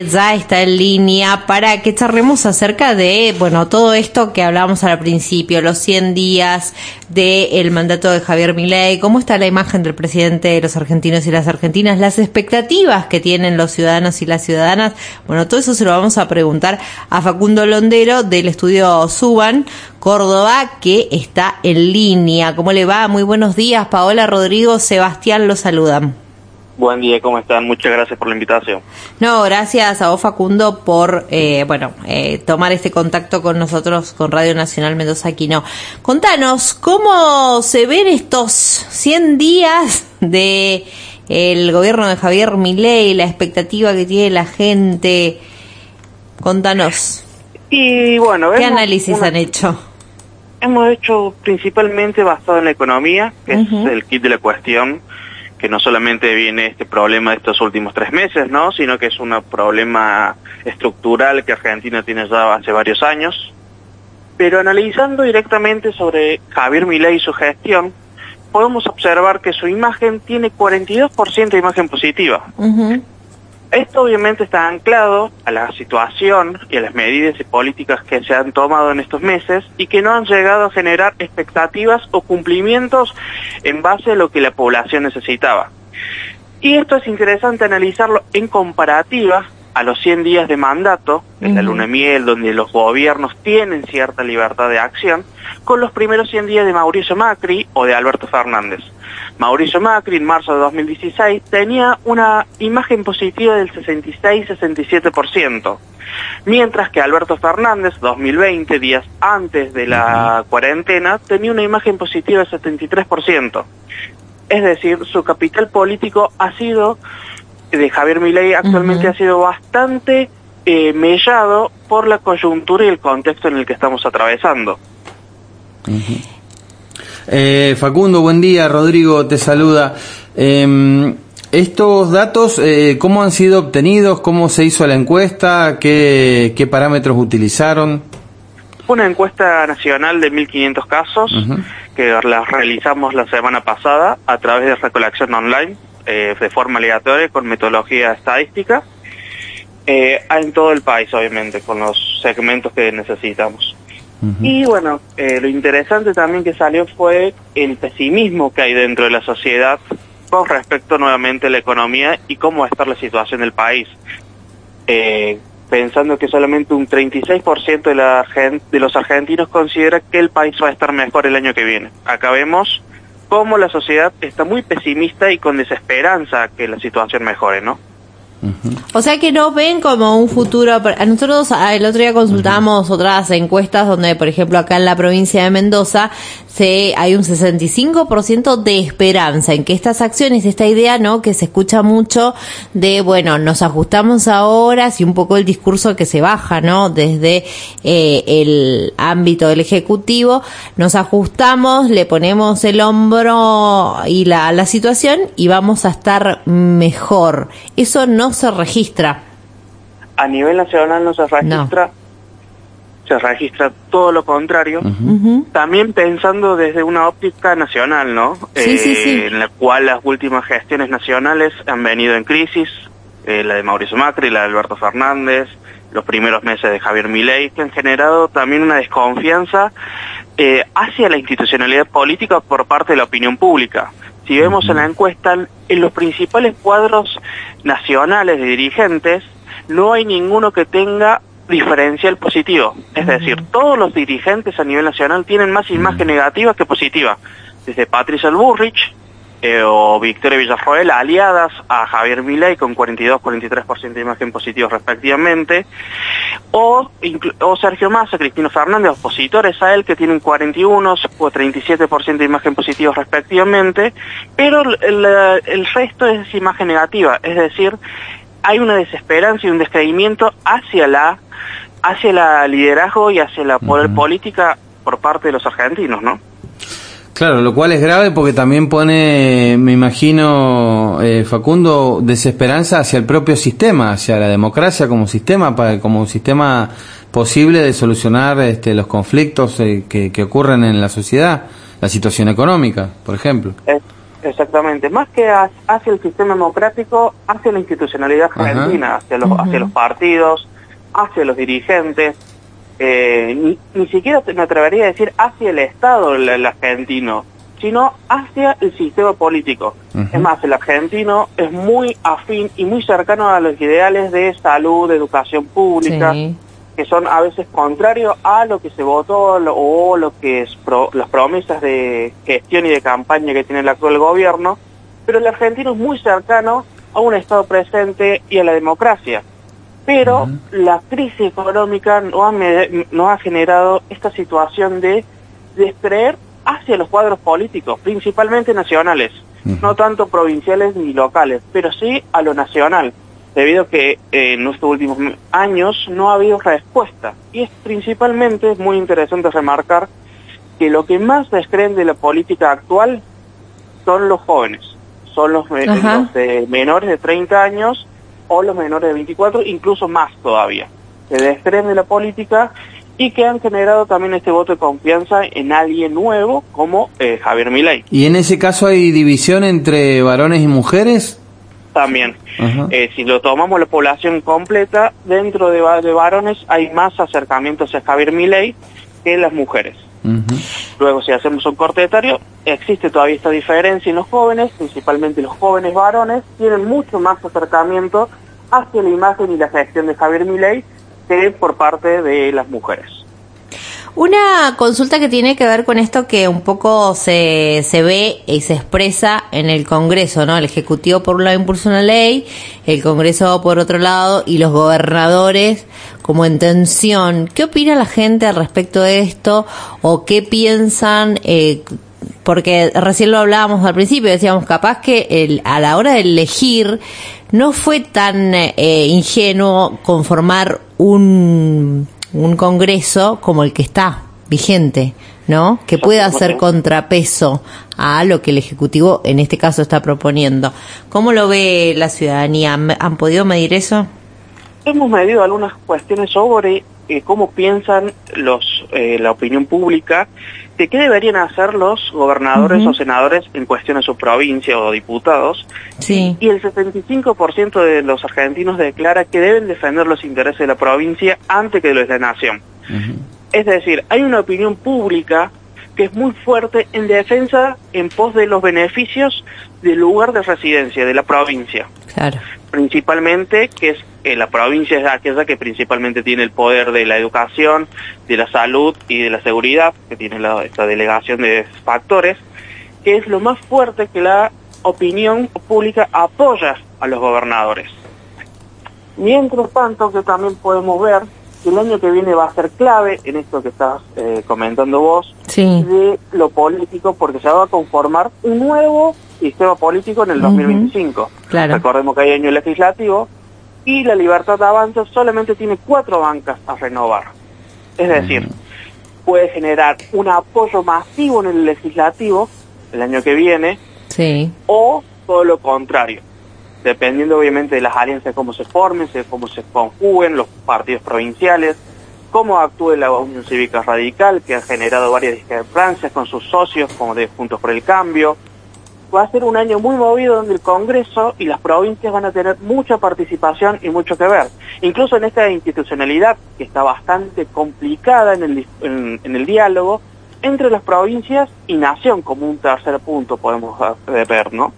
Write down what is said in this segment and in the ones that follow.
Ya está en línea para que charlemos acerca de, bueno, todo esto que hablábamos al principio, los 100 días del mandato de Javier Milei, cómo está la imagen del presidente de los argentinos y las argentinas, las expectativas que tienen los ciudadanos y las ciudadanas. Bueno, todo eso se lo vamos a preguntar a Facundo Londero del estudio Suban Córdoba, que está en línea. ¿Cómo le va? Muy buenos días. Paola, Rodrigo, Sebastián los saludan. Buen día, ¿cómo están? Muchas gracias por la invitación. No, gracias a vos, Facundo, por tomar este contacto con nosotros, con Radio Nacional Mendoza Quino. Contanos, ¿cómo se ven estos 100 días de el gobierno de Javier Milei, la expectativa que tiene la gente? Contanos. Y bueno, ¿qué análisis han hecho? Hemos hecho principalmente basado en la economía, que es el kit de la cuestión, que no solamente viene este problema de estos últimos 3 meses, ¿no?, sino que es un problema estructural que Argentina tiene ya hace varios años. Pero analizando directamente sobre Javier Milei y su gestión, podemos observar que su imagen tiene 42% de imagen positiva. Esto obviamente está anclado a la situación y a las medidas y políticas que se han tomado en estos meses y que no han llegado a generar expectativas o cumplimientos en base a lo que la población necesitaba. Y esto es interesante analizarlo en comparativa a los 100 días de mandato, en la luna de miel, donde los gobiernos tienen cierta libertad de acción, con los primeros 100 días de Mauricio Macri o de Alberto Fernández. Mauricio Macri, en marzo de 2016, tenía una imagen positiva del 66-67%, mientras que Alberto Fernández, 2020, días antes de la cuarentena, tenía una imagen positiva del 73%. Es decir, su capital político ha sido, de Javier Milei actualmente, ha sido bastante mellado por la coyuntura y el contexto en el que estamos atravesando. Facundo, buen día. Rodrigo te saluda. Estos datos, ¿cómo han sido obtenidos? ¿Cómo se hizo la encuesta? ¿Qué parámetros utilizaron? Una encuesta nacional de 1.500 casos que la realizamos la semana pasada a través de recolección online, de forma aleatoria, con metodología estadística, en todo el país, obviamente, con los segmentos que necesitamos. Y bueno, lo interesante también que salió fue el pesimismo que hay dentro de la sociedad con respecto nuevamente a la economía y cómo va a estar la situación del país. Pensando que solamente un 36% de los argentinos considera que el país va a estar mejor el año que viene. Acá vemos cómo la sociedad está muy pesimista y con desesperanza que la situación mejore, ¿no? O sea que no ven como un futuro. Nosotros el otro día consultamos otras encuestas donde, por ejemplo, acá en la provincia de Mendoza hay un 65% de esperanza en que estas acciones, esta idea, ¿no?, que se escucha mucho de, bueno, nos ajustamos ahora, y un poco el discurso que se baja, ¿no?, desde el ámbito del Ejecutivo, nos ajustamos, le ponemos el hombro y la situación y vamos a estar mejor. Eso no se registra. A nivel nacional no se registra. No. Se registra todo lo contrario. También pensando desde una óptica nacional, ¿no? Sí. En la cual las últimas gestiones nacionales han venido en crisis, la de Mauricio Macri, la de Alberto Fernández, los primeros meses de Javier Milei, que han generado también una desconfianza hacia la institucionalidad política por parte de la opinión pública. Si vemos en la encuesta, en los principales cuadros nacionales de dirigentes, no hay ninguno que tenga diferencial positivo. Es decir, todos los dirigentes a nivel nacional tienen más imagen negativa que positiva. Desde Patricia Bullrich o Victoria Villarroel, aliadas a Javier Milei con 42-43% de imagen positiva respectivamente, o Sergio Massa, Cristina Fernández, opositores a él, que tienen 41 o 37% de imagen positiva respectivamente, pero el resto es imagen negativa. Es decir, hay una desesperanza y un descreimiento hacia la liderazgo y hacia la poder política por parte de los argentinos, ¿no? Claro, lo cual es grave porque también pone, me imagino, Facundo, desesperanza hacia el propio sistema, hacia la democracia como sistema posible de solucionar los conflictos que ocurren en la sociedad, la situación económica, por ejemplo. Exactamente, más que hacia el sistema democrático, hacia la institucionalidad argentina, hacia los partidos, hacia los dirigentes, ni siquiera me atrevería a decir hacia el Estado el argentino, sino hacia el sistema político. Es más, el argentino es muy afín y muy cercano a los ideales de salud, de educación pública, que son a veces contrarios a lo que se votó o lo que es las promesas de gestión y de campaña que tiene el actual gobierno, pero el argentino es muy cercano a un Estado presente y a la democracia. Pero la crisis económica nos ha generado esta situación de descreer hacia los cuadros políticos, principalmente nacionales, no tanto provinciales ni locales, pero sí a lo nacional, debido a que en estos últimos años no ha habido respuesta. Y es principalmente muy interesante remarcar que lo que más descreen de la política actual son los jóvenes, son los de menores de 30 años o los menores de 24, incluso más todavía, que descreen de la política y que han generado también este voto de confianza en alguien nuevo como Javier Milei. ¿Y en ese caso hay división entre varones y mujeres? También. Si lo tomamos la población completa, dentro de varones hay más acercamiento hacia Javier Milei que las mujeres. Luego, si hacemos un corte etario, existe todavía esta diferencia en los jóvenes, principalmente los jóvenes varones, tienen mucho más acercamiento hacia la imagen y la gestión de Javier Milei que por parte de las mujeres. Una consulta que tiene que ver con esto que un poco se ve y se expresa en el Congreso, ¿no? El Ejecutivo por un lado impulsa una ley, el Congreso por otro lado y los gobernadores como en tensión. ¿Qué opina la gente al respecto de esto o qué piensan? Porque recién lo hablábamos al principio, decíamos capaz que a la hora de elegir no fue tan ingenuo conformar un Congreso como el que está vigente, ¿no? Que pueda hacer contrapeso a lo que el Ejecutivo en este caso está proponiendo. ¿Cómo lo ve la ciudadanía? ¿Han podido medir eso? Hemos medido algunas cuestiones sobre cómo piensan la opinión pública de qué deberían hacer los gobernadores o senadores en cuestión de su provincia o diputados. Sí. Y el 75% de los argentinos declara que deben defender los intereses de la provincia antes que los de la nación. Es decir, hay una opinión pública que es muy fuerte en defensa en pos de los beneficios del lugar de residencia, de la provincia. Claro. Principalmente que es la provincia es aquella que principalmente tiene el poder de la educación, de la salud y de la seguridad, que tiene esta delegación de factores, que es lo más fuerte que la opinión pública apoya a los gobernadores. Mientras tanto, que también podemos ver que el año que viene va a ser clave en esto que estás comentando vos, de lo político, porque se va a conformar un nuevo sistema político en el 2025. Claro. Recordemos que hay año legislativo y la Libertad Avanza solamente tiene 4 bancas a renovar. Es decir, puede generar un apoyo masivo en el legislativo el año que viene, o todo lo contrario, dependiendo obviamente de las alianzas, cómo se formen, cómo se conjuguen los partidos provinciales, cómo actúe la Unión Cívica Radical, que ha generado varias discrepancias con sus socios, como de Juntos por el Cambio. Va a ser un año muy movido donde el Congreso y las provincias van a tener mucha participación y mucho que ver. Incluso en esta institucionalidad que está bastante complicada en el diálogo entre las provincias y nación, como un tercer punto podemos ver, ¿no?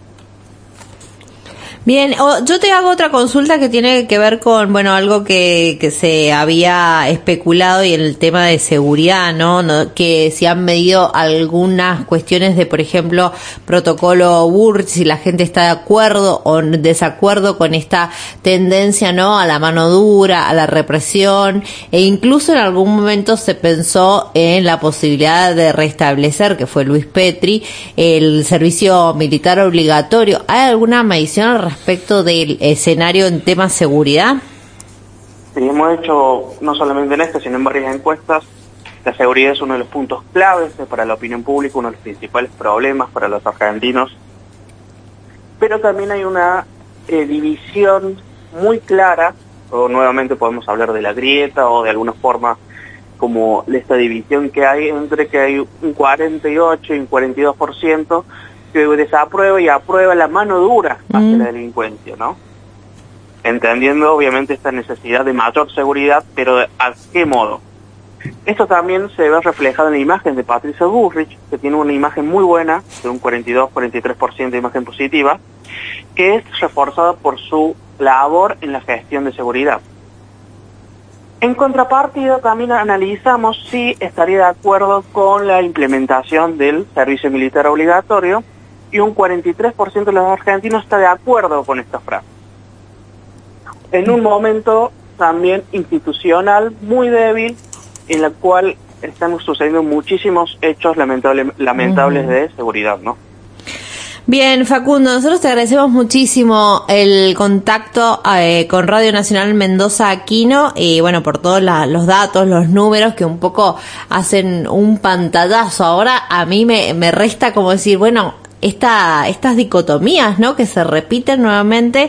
Bien, yo te hago otra consulta que tiene que ver con, bueno, algo que se había especulado y el tema de seguridad, ¿no? Que si han medido algunas cuestiones de, por ejemplo, protocolo Burch, si la gente está de acuerdo o en desacuerdo con esta tendencia, ¿no? A la mano dura, a la represión, e incluso en algún momento se pensó en la posibilidad de restablecer, que fue Luis Petri, el servicio militar obligatorio. ¿Hay alguna medición al respecto del escenario en temas de seguridad? Sí, hemos hecho, no solamente en esta, sino en varias encuestas, la seguridad es uno de los puntos claves para la opinión pública, uno de los principales problemas para los argentinos, pero también hay una división muy clara, o nuevamente podemos hablar de la grieta o de alguna forma como esta división que hay entre que hay un 48 y un 42% que desaprueba y aprueba la mano dura hacia la delincuencia, ¿no? Entendiendo obviamente esta necesidad de mayor seguridad, pero ¿a qué modo? Esto también se ve reflejado en la imagen de Patricia Bullrich, que tiene una imagen muy buena, de un 42-43% de imagen positiva, que es reforzada por su labor en la gestión de seguridad. En contrapartida, también analizamos si estaría de acuerdo con la implementación del servicio militar obligatorio, y un 43% de los argentinos está de acuerdo con esta frase. En un momento también institucional muy débil, en la cual están sucediendo muchísimos hechos lamentables de seguridad, ¿no? Bien, Facundo, nosotros te agradecemos muchísimo el contacto con Radio Nacional Mendoza Aquino y bueno, por todos los datos, los números que un poco hacen un pantallazo. Ahora a mí me resta como decir, bueno, estas dicotomías, ¿no?, que se repiten nuevamente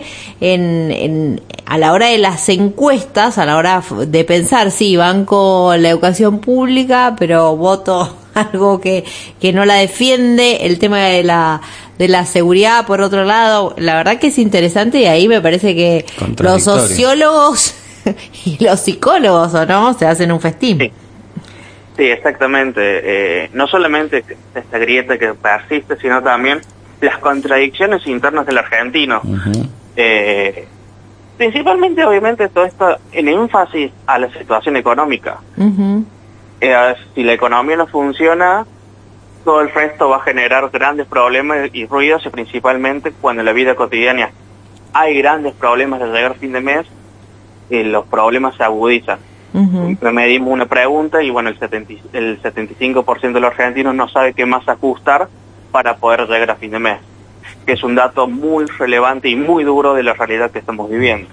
a la hora de las encuestas, a la hora de pensar, sí, banco la educación pública, pero voto algo que no la defiende, el tema de la seguridad por otro lado. La verdad que es interesante y ahí me parece que los sociólogos y los psicólogos, ¿o no?, se hacen un festín. Sí, exactamente. No solamente esta grieta que persiste, sino también las contradicciones internas del argentino. Principalmente, obviamente, todo esto en énfasis a la situación económica. Si la economía no funciona, todo el resto va a generar grandes problemas y ruidos, y principalmente cuando en la vida cotidiana hay grandes problemas de llegar a fin de mes, los problemas se agudizan. Medimos una pregunta y bueno, el 75% de los argentinos no sabe qué más ajustar para poder llegar a fin de mes, que es un dato muy relevante y muy duro de la realidad que estamos viviendo.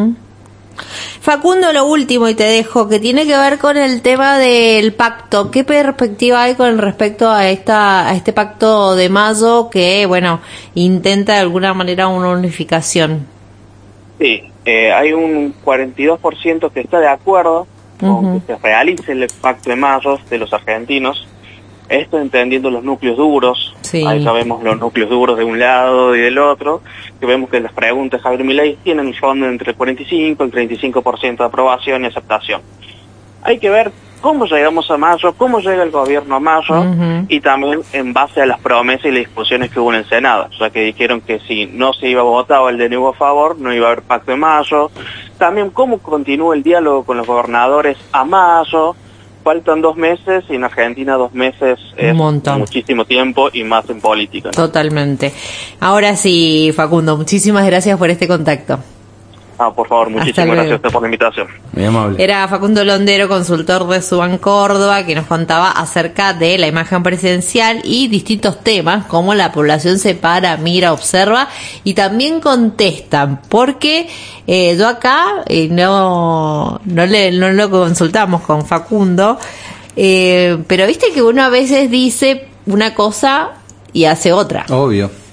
Facundo, lo último y te dejo, que tiene que ver con el tema del pacto. ¿Qué perspectiva hay con respecto a este pacto de mayo que, bueno, intenta de alguna manera una unificación? Sí, hay un 42% que está de acuerdo con que se realice el pacto de mayo de los argentinos. Esto entendiendo los núcleos duros. Sí. Ahí sabemos los núcleos duros de un lado y del otro, que vemos que las preguntas de Javier Milei tienen en fondo entre el 45 y el 35% de aprobación y aceptación. Hay que ver cómo llegamos a mayo, cómo llega el gobierno a mayo, y también en base a las promesas y las discusiones que hubo en el Senado, ya que dijeron que si no se iba a votar el de nuevo a favor, no iba a haber pacto de mayo. También cómo continúa el diálogo con los gobernadores a mayo. Faltan 2 meses y en Argentina 2 meses es muchísimo tiempo y más en política, ¿no? Totalmente. Ahora sí, Facundo, muchísimas gracias por este contacto. Por favor, muchísimas gracias a usted por la invitación. Muy amable. Era Facundo Londero, consultor de Suban Córdoba, que nos contaba acerca de la imagen presidencial y distintos temas, como la población se para, mira, observa y también contestan, porque yo acá no lo consultamos con Facundo, pero viste que uno a veces dice una cosa y hace otra. Obvio.